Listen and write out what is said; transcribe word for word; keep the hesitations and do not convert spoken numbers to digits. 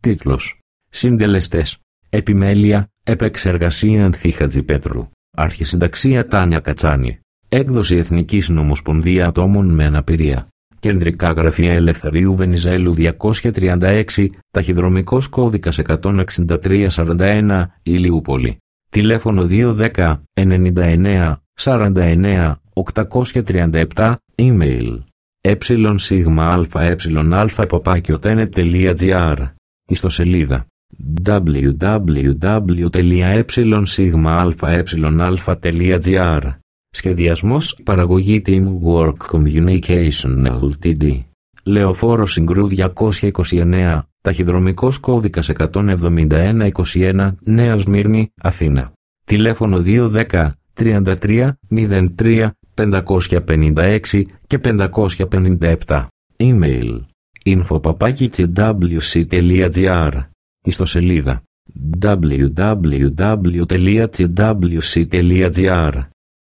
Τίτλος. Συντελεστές. Επιμέλεια, επεξεργασία Ανθή Χατζηπέτρου. Αρχισυνταξία Τάνια Κατσάνη. Έκδοση Εθνικής Νομοσπονδία Ατόμων με Αναπηρία. Κεντρικά Γραφεία Ελευθερίου Βενιζέλου διακόσια τριάντα έξι, ταχυδρομικός κώδικας εκατόν εξήντα τρία σαράντα ένα, Ηλιούπολη. Τηλέφωνο δύο ένα μηδέν εννιά εννιά σαράντα εννιά οκτακόσια τριάντα επτά, email εσίγμα-αλφα παπάκιοτένετ.gr. Ιστοσελίδα double-u double-u double-u τελεία εσίγμα-αλφα.gr. Σχεδιασμός, παραγωγή Teamwork Communication Ltd. Λεωφόρο Συγκρού διακόσια είκοσι εννέα, ταχυδρομικός κώδικας εκατόν εβδομήντα ένα είκοσι ένα, Νέα Σμύρνη, Αθήνα. Τηλέφωνο δύο ένα μηδέν τριάντα τρία μηδέν τρία πεντακόσια πενήντα έξι και πεντακόσια πενήντα επτά. Email info παπάκι και ντάμπλιου σι τελεία τζι άρ. Ιστοσελίδα double-u double-u double-u τελεία τζι ντάμπλιου σι τελεία τζι άρ.